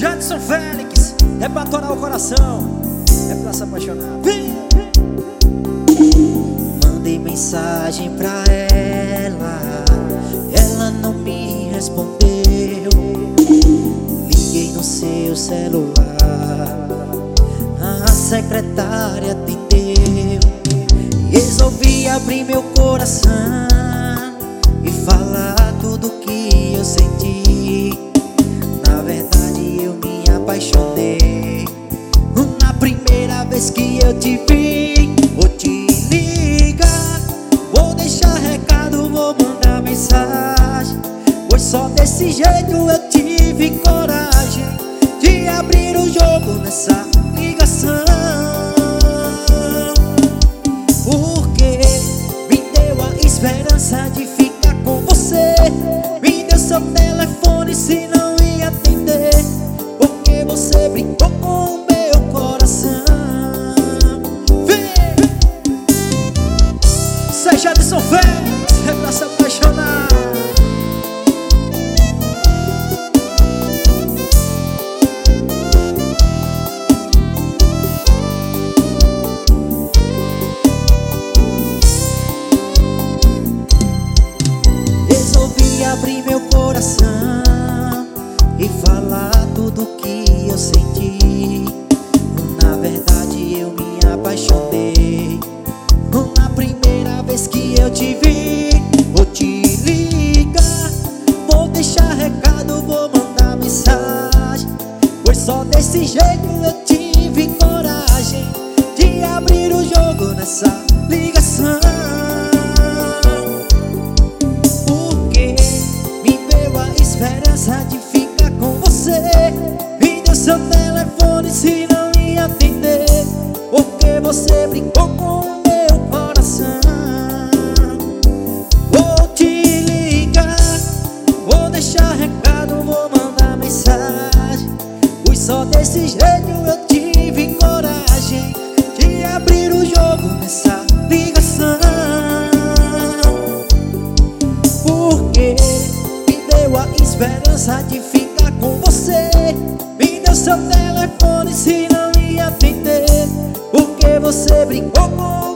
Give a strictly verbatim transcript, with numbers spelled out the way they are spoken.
Jadson Félix, é pra atorar o coração, é pra se apaixonar. Vem! Mandei mensagem pra ela, ela não me respondeu. Liguei no seu celular, a secretária atendeu. Resolvi abrir meu coração e falar tudo que eu senti. Na verdade eu me apaixonei na primeira vez que eu te vi. Vou te ligar, vou deixar recado, vou mandar mensagem, pois só desse jeito eu tive coragem de abrir o jogo nessa ligação. Porque me deu a esperança de ficar com você, me deu seu telefone se não ia atender, porque você brincou com o meu coração. Vem! Seja de São Félix, é pra se apaixonar. Resolvi abrir meu coração e falar tudo que eu senti. Na verdade eu me apaixonei na primeira vez que eu te vi. Vou te ligar, vou deixar recado, vou mandar mensagem, pois só desse jeito eu tive coragem de abrir o jogo nessa ligação. Porque me deu a esperança de ficar com você, me deu seu telefone se não ia atender, porque você brincou com o meu coração. Vou te ligar, vou deixar recado, vou mandar mensagem, pois só desse jeito eu tive coragem de abrir o jogo nessa ligação. Porque me deu a esperança de ficar com você, me deu seu telefone se não ia atender, porque você brincou com